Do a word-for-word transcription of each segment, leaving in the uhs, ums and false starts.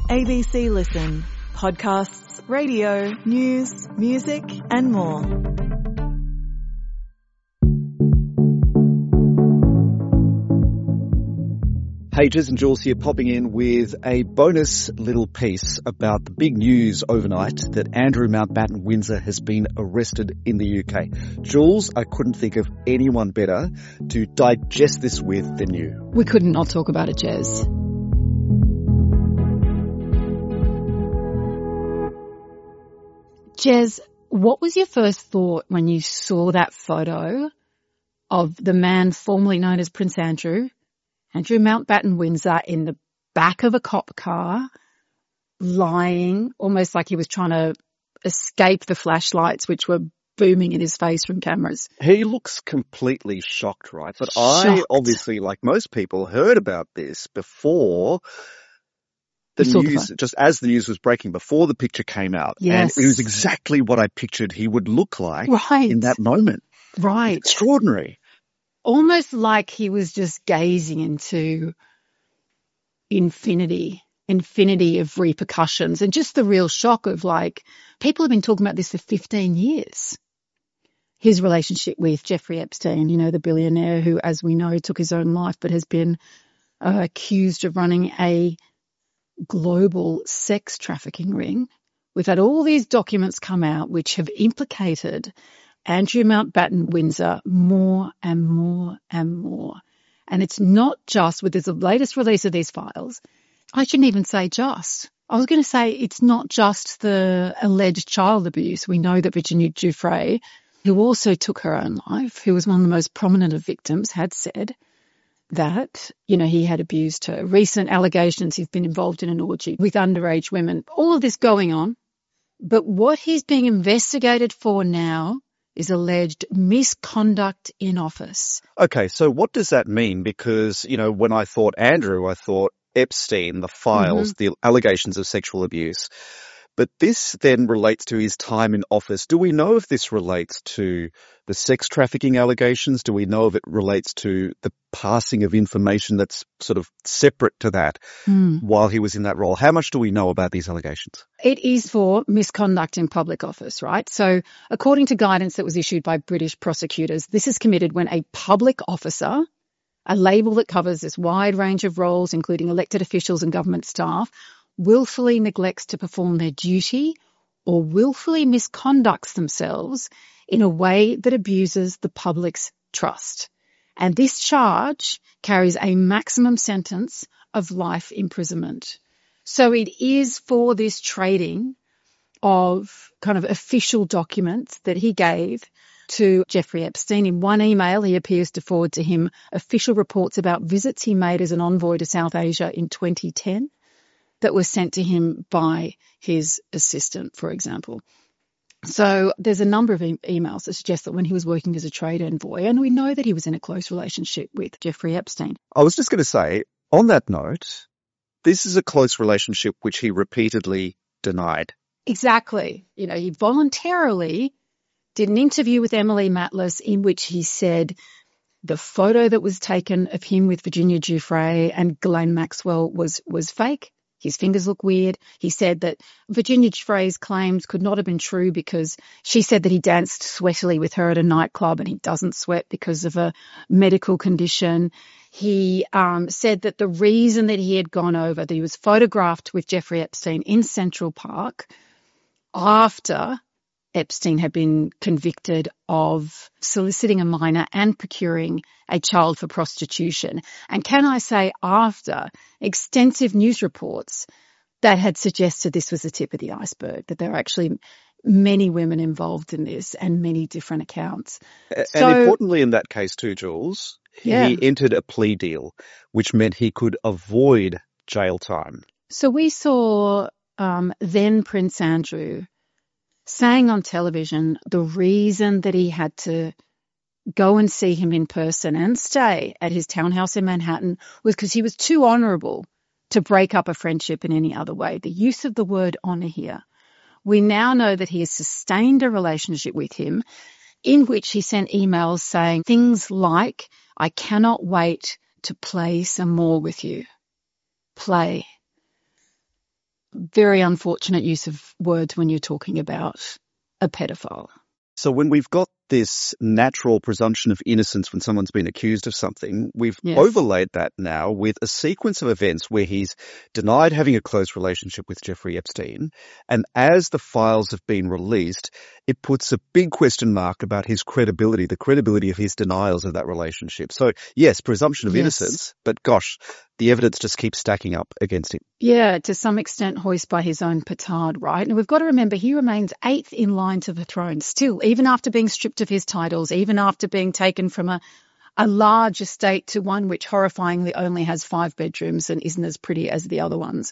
A B C Listen. Podcasts, radio, news, music and more. Hey, Jez and Jules here, popping in with a bonus little piece about the big news overnight that Andrew Mountbatten Windsor has been arrested in the U K. Jules, I couldn't think of anyone better to digest this with than you. We couldn't not talk about it, Jez. Jez, what was your first thought when you saw that photo of the man formerly known as Prince Andrew, Andrew Mountbatten Windsor, in the back of a cop car, lying, almost like he was trying to escape the flashlights which were booming in his face from cameras? He looks completely shocked, right? But Shocked. I obviously, like most people, heard about this before the You saw the news, photo. just as the news was breaking, before the picture came out. Yes. And it was exactly what I pictured he would look like Right. in that moment. Right. Extraordinary. Almost like he was just gazing into infinity, infinity of repercussions, and just the real shock of, like, people have been talking about this for fifteen years. His relationship with Jeffrey Epstein, you know, the billionaire who, as we know, took his own life but has been uh, accused of running a global sex trafficking ring. We've had all these documents come out which have implicated Andrew Mountbatten Windsor more and more and more. And it's not just with the latest release of these files. I shouldn't even say just. I was going to say it's not just the alleged child abuse. We know that Virginia Giuffre, who also took her own life, who was one of the most prominent of victims, had said that, you know, he had abused her. Recent allegations he's been involved in an orgy with underage women. All of this going on. But what he's being investigated for now is alleged misconduct in office. Okay, so what does that mean? Because, you know, when I thought Andrew, I thought Epstein, the files, mm-hmm. the allegations of sexual abuse. But this then relates to his time in office. Do we know if this relates to the sex trafficking allegations? Do we know if it relates to the passing of information that's sort of separate to that mm. while he was in that role? How much do we know about these allegations? It is for misconduct in public office, right? So according to guidance that was issued by British prosecutors, this is committed when a public officer, a label that covers this wide range of roles, including elected officials and government staff, willfully neglects to perform their duty or willfully misconducts themselves in a way that abuses the public's trust. And this charge carries a maximum sentence of life imprisonment. So it is for this trading of kind of official documents that he gave to Jeffrey Epstein. In one email, he appears to forward to him official reports about visits he made as an envoy to South Asia in twenty ten. That was sent to him by his assistant, for example. So there's a number of e- emails that suggest that when he was working as a trade envoy, and we know that he was in a close relationship with Jeffrey Epstein. I was just going to say, on that note, this is a close relationship which he repeatedly denied. Exactly. You know, he voluntarily did an interview with Emily Matlas in which he said the photo that was taken of him with Virginia Giuffre and Ghislaine Maxwell was, was fake. His fingers look weird. He said that Virginia Giuffre's claims could not have been true because she said that he danced sweatily with her at a nightclub and he doesn't sweat because of a medical condition. He um, said that the reason that he had gone over, that he was photographed with Jeffrey Epstein in Central Park after Epstein had been convicted of soliciting a minor and procuring a child for prostitution. And can I say, after extensive news reports that had suggested this was the tip of the iceberg, that there are actually many women involved in this and many different accounts. And so, importantly in that case too, Jules, yeah. he entered a plea deal, which meant he could avoid jail time. So we saw um, then Prince Andrew saying on television the reason that he had to go and see him in person and stay at his townhouse in Manhattan was because he was too honourable to break up a friendship in any other way. The use of the word honour here. We now know that he has sustained a relationship with him in which he sent emails saying things like, I cannot wait to play some more with you. Play. very unfortunate use of words when you're talking about a pedophile. So when we've got this natural presumption of innocence when someone's been accused of something, we've Yes. overlaid that now with a sequence of events where he's denied having a close relationship with Jeffrey Epstein. And as the files have been released, it puts a big question mark about his credibility, the credibility of his denials of that relationship. So yes, presumption of Yes. innocence, but gosh, the evidence just keeps stacking up against him. Yeah, to some extent hoist by his own petard, right? And we've got to remember he remains eighth in line to the throne still, even after being stripped of his titles, even after being taken from a, a large estate to one which horrifyingly only has five bedrooms and isn't as pretty as the other ones.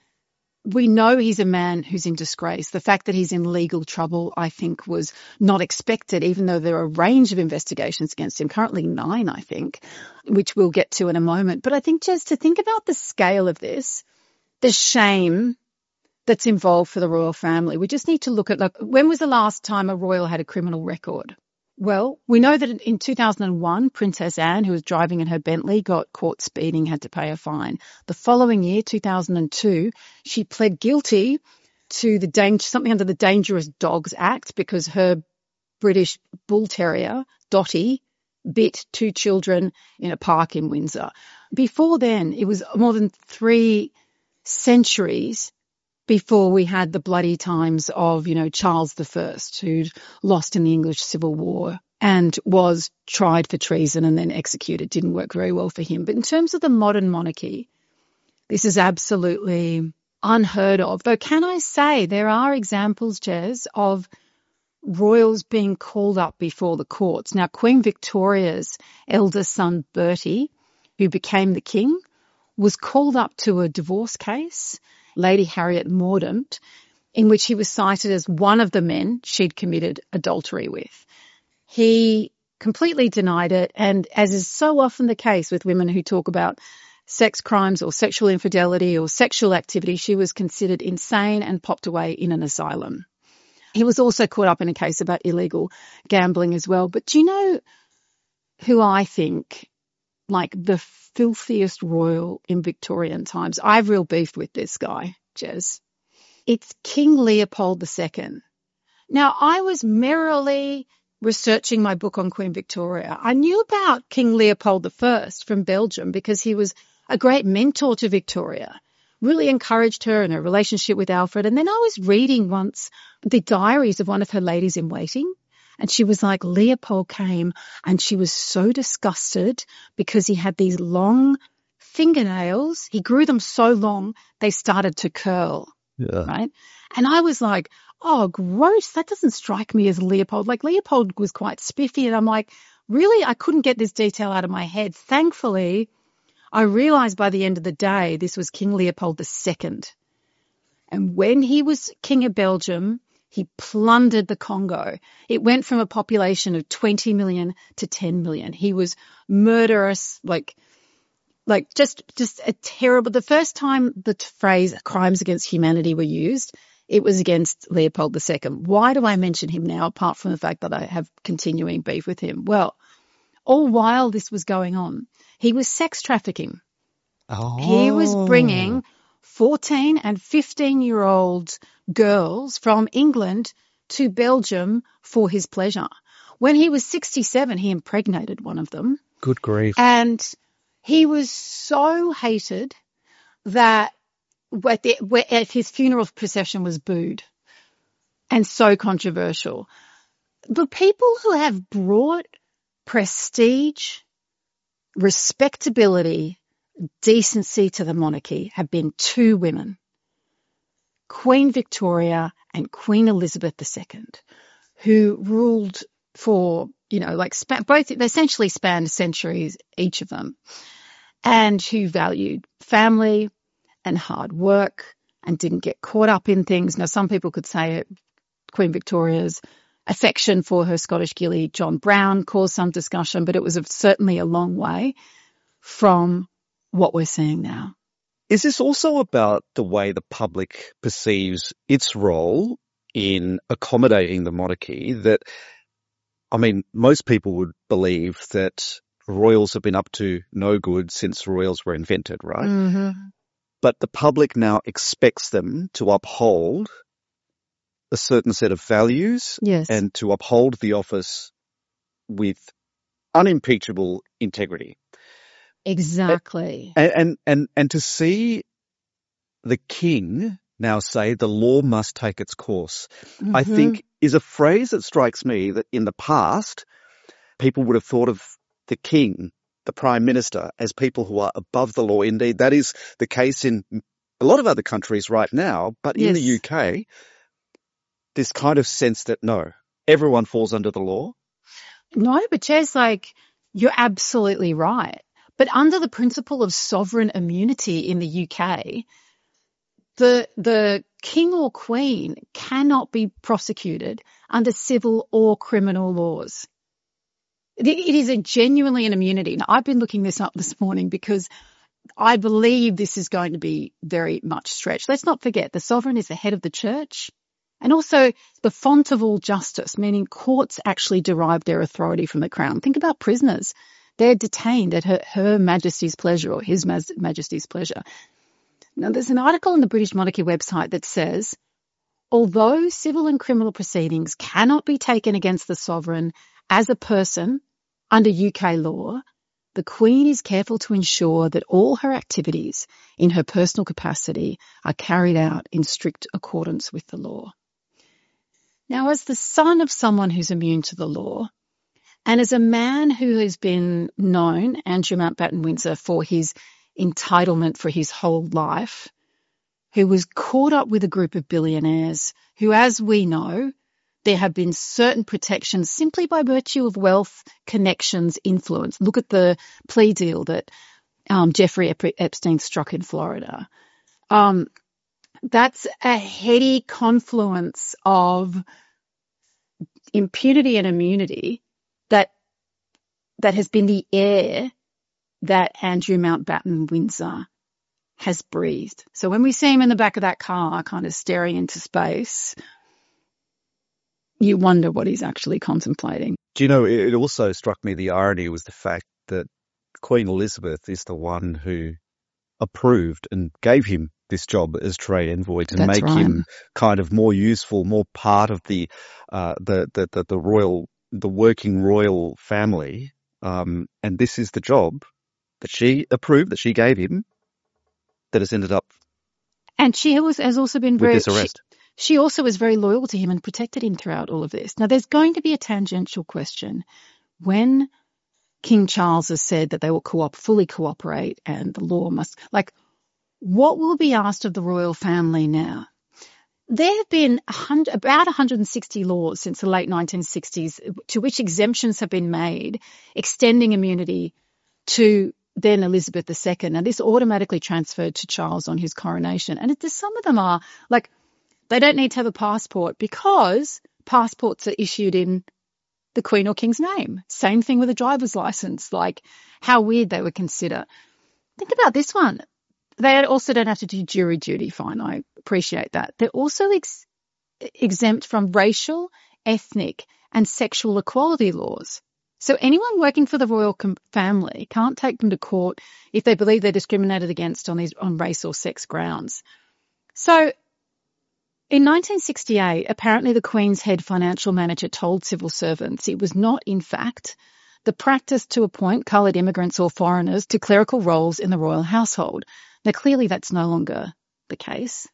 We know he's a man who's in disgrace. The fact that he's in legal trouble, I think, was not expected, even though there are a range of investigations against him, currently nine, I think, which we'll get to in a moment. But I think, Jez, to think about the scale of this, the shame that's involved for the royal family, we just need to look at, like, when was the last time a royal had a criminal record? Well, we know that in two thousand one, Princess Anne, who was driving in her Bentley, got caught speeding, had to pay a fine. The following year, two thousand two, she pled guilty to the danger, something under the Dangerous Dogs Act because her British bull terrier, Dottie, bit two children in a park in Windsor. Before then, it was more than three centuries before we had the bloody times of, you know, Charles the First, who'd lost in the English Civil War and was tried for treason and then executed. Didn't work very well for him. But in terms of the modern monarchy, this is absolutely unheard of. Though can I say there are examples, Jez, of royals being called up before the courts. Now, Queen Victoria's eldest son, Bertie, who became the king, was called up to a divorce case, Lady Harriet Mordaunt, in which he was cited as one of the men she'd committed adultery with. He completely denied it, and as is so often the case with women who talk about sex crimes or sexual infidelity or sexual activity, she was considered insane and popped away in an asylum. He was also caught up in a case about illegal gambling as well. But do you know who I think, like, the filthiest royal in Victorian times? I've real beef with this guy, Jez. It's King Leopold the Second. Now, I was merrily researching my book on Queen Victoria. I knew about King Leopold the First from Belgium because he was a great mentor to Victoria, really encouraged her in her relationship with Alfred. And then I was reading once the diaries of one of her ladies in waiting, and she was like, Leopold came and she was so disgusted because he had these long fingernails. He grew them so long, they started to curl. Yeah. Right? And I was like, oh, gross. That doesn't strike me as Leopold. Like, Leopold was quite spiffy. And I'm like, really? I couldn't get this detail out of my head. Thankfully, I realized by the end of the day, this was King Leopold the Second. And when he was king of Belgium, he plundered the Congo. It went from a population of twenty million to ten million. He was murderous, like, like just, just a terrible, the first time the phrase crimes against humanity were used, it was against Leopold the Second. Why do I mention him now, apart from the fact that I have continuing beef with him? Well, all while this was going on, he was sex trafficking. Oh. He was bringing fourteen and fifteen-year-old girls from England to Belgium for his pleasure. When he was sixty-seven, he impregnated one of them. Good grief. And he was so hated that at, the, at his funeral procession was booed and so controversial. The people who have brought prestige, respectability, decency to the monarchy have been two women, Queen Victoria and Queen Elizabeth the Second, who ruled for, you know, like span, both, they essentially spanned centuries, each of them, and who valued family and hard work and didn't get caught up in things. Now, some people could say it, Queen Victoria's affection for her Scottish gilly, John Brown, caused some discussion, but it was a, certainly a long way from what we're seeing now. Is this also about the way the public perceives its role in accommodating the monarchy? That, I mean, most people would believe that royals have been up to no good since royals were invented, right? Mm-hmm. but the public now expects them to uphold a certain set of values Yes. and to uphold the office with unimpeachable integrity. Exactly. And, and, and, and to see the king now say the law must take its course, Mm-hmm. I think is a phrase that strikes me that in the past, people would have thought of the king, the prime minister, as people who are above the law. Indeed, that is the case in a lot of other countries right now. But in Yes. the U K, this kind of sense that no, everyone falls under the law. No, but Jez, like, you're absolutely right. But under the principle of sovereign immunity in the U K, the the king or queen cannot be prosecuted under civil or criminal laws. It, it is a genuinely an immunity. Now, I've been looking this up this morning because I believe this is going to be very much stretched. Let's not forget the sovereign is the head of the church. And also the font of all justice, meaning courts actually derive their authority from the crown. Think about prisoners. They're detained at her, her Majesty's pleasure or His Majesty's pleasure. Now, there's an article on the British Monarchy website that says, although civil and criminal proceedings cannot be taken against the sovereign as a person under U K law, the Queen is careful to ensure that all her activities in her personal capacity are carried out in strict accordance with the law. Now, as the son of someone who's immune to the law, and as a man who has been known, Andrew Mountbatten Windsor, for his entitlement for his whole life, who was caught up with a group of billionaires who, as we know, there have been certain protections simply by virtue of wealth, connections, influence. Look at the plea deal that um, Jeffrey Epstein struck in Florida. Um, that's a heady confluence of impunity and immunity that that has been the air that Andrew Mountbatten Windsor has breathed. So when we see him in the back of that car kind of staring into space, you wonder what he's actually contemplating. Do you know, it also struck me the irony was the fact that Queen Elizabeth is the one who approved and gave him this job as trade envoy to That's make right. him kind of more useful, more part of the uh, the, the, the, the royal, the working royal family. Um, and this is the job that she approved, that she gave him, that has ended up And she was, has also been with very, this arrest. She, she also was very loyal to him and protected him throughout all of this. Now, there's going to be a tangential question. When King Charles has said that they will co-op, fully cooperate and the law must, like, what will be asked of the royal family now? There have been a hundred, about one hundred sixty laws since the late nineteen sixties to which exemptions have been made, extending immunity to then Elizabeth the Second. Now, this automatically transferred to Charles on his coronation. And it, some of them are, like, they don't need to have a passport because passports are issued in the Queen or King's name. Same thing with a driver's license, like how weird they would consider. Think about this one. They also don't have to do jury duty. Fine, I appreciate that. They're also ex- exempt from racial, ethnic and sexual equality laws. So anyone working for the royal com- family can't take them to court if they believe they're discriminated against on these on race or sex grounds. So in nineteen sixty-eight, apparently the Queen's head financial manager told civil servants it was not, in fact, the practice to appoint coloured immigrants or foreigners to clerical roles in the royal household. Now, clearly that's no longer the case.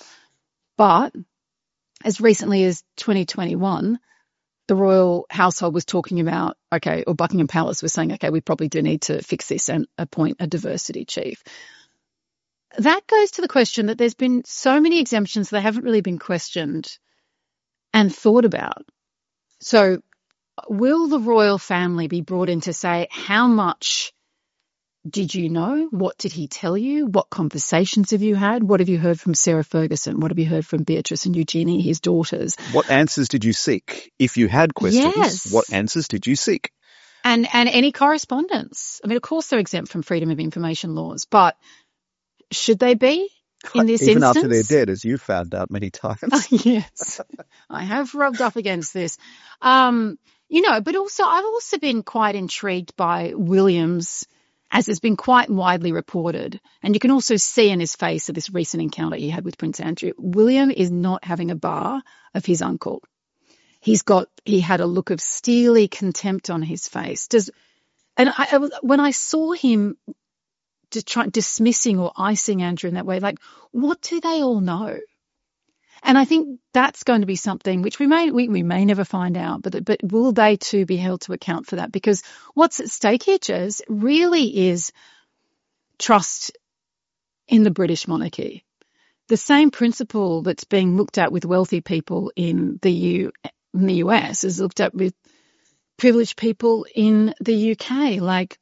But as recently as twenty twenty-one, the royal household was talking about, okay, or Buckingham Palace was saying, okay, we probably do need to fix this and appoint a diversity chief. That goes to the question that there's been so many exemptions that haven't really been questioned and thought about. So will the royal family be brought in to say, how much did you know? What did he tell you? What conversations have you had? What have you heard from Sarah Ferguson? What have you heard from Beatrice and Eugenie, his daughters? What answers did you seek? If you had questions, Yes. what answers did you seek? And and any correspondence. I mean, of course they're exempt from freedom of information laws, but should they be in this Even instance? after they're dead, as you found out many times. Yes, I have rubbed up against this. Um, you know, but also I've also been quite intrigued by William's as has been quite widely reported, and you can also see in his face of this recent encounter he had with Prince Andrew, William is not having a bar of his uncle. He's got, he had a look of steely contempt on his face. Does, and I, I was, when I saw him just try, dismissing or icing Andrew in that way, like, what do they all know? And I think that's going to be something which we may we, we may never find out, but but will they too be held to account for that? Because what's at stake here, Jez, really is trust in the British monarchy. The same principle that's being looked at with wealthy people in the U in the U S is looked at with privileged people in the U K, like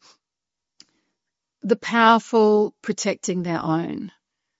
the powerful protecting their own.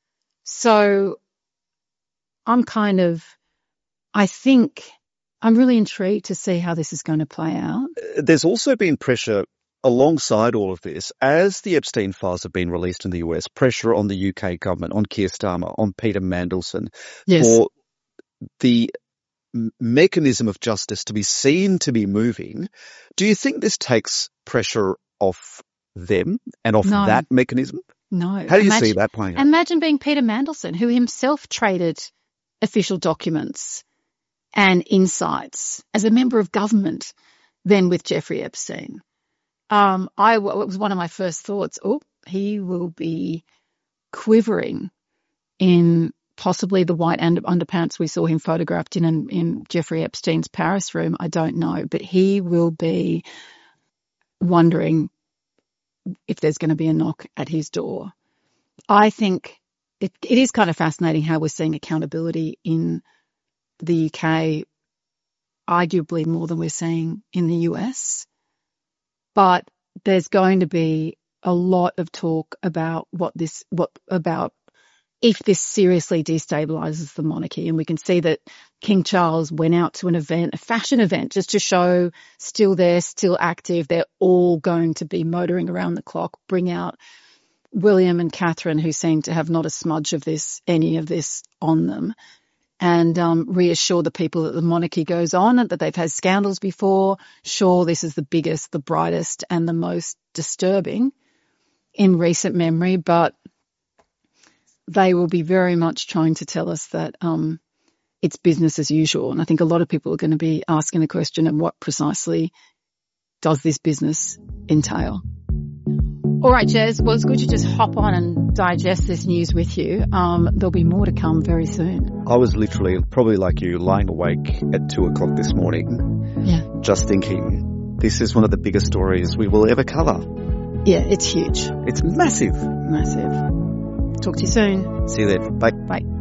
So I'm kind of, I think, I'm really intrigued to see how this is going to play out. There's also been pressure alongside all of this, as the Epstein files have been released in the U S, pressure on the U K government, on Keir Starmer, on Peter Mandelson, yes. for the mechanism of justice to be seen to be moving. Do you think this takes pressure off them and off no. that mechanism? No. How do you imagine, see that playing out? Imagine being Peter Mandelson, who himself traded official documents and insights as a member of government then with Jeffrey Epstein. Um, I, it was one of my first thoughts, oh, he will be quivering in possibly the white under, underpants we saw him photographed in, in in Jeffrey Epstein's Paris room. I don't know, but he will be wondering if there's going to be a knock at his door. I think It, it is kind of fascinating how we're seeing accountability in the U K, arguably more than we're seeing in the U S. But there's going to be a lot of talk about what this, what about if this seriously destabilizes the monarchy. And we can see that King Charles went out to an event, a fashion event, just to show still there, still active. They're all going to be motoring around the clock, bring out William and Catherine, who seem to have not a smudge of this, any of this on them, and um, reassure the people that the monarchy goes on and that they've had scandals before. Sure, this is the biggest, the brightest, and the most disturbing in recent memory, but they will be very much trying to tell us that um, it's business as usual. And I think a lot of people are going to be asking the question of what precisely does this business entail? All right, Jez. Well, it's good to just hop on and digest this news with you. Um, there'll be more to come very soon. I was literally, probably like you, lying awake at two o'clock this morning. Yeah. Just thinking, this is one of the biggest stories we will ever cover. Yeah, it's huge. It's massive. Massive. Talk to you soon. See you then. Bye. Bye.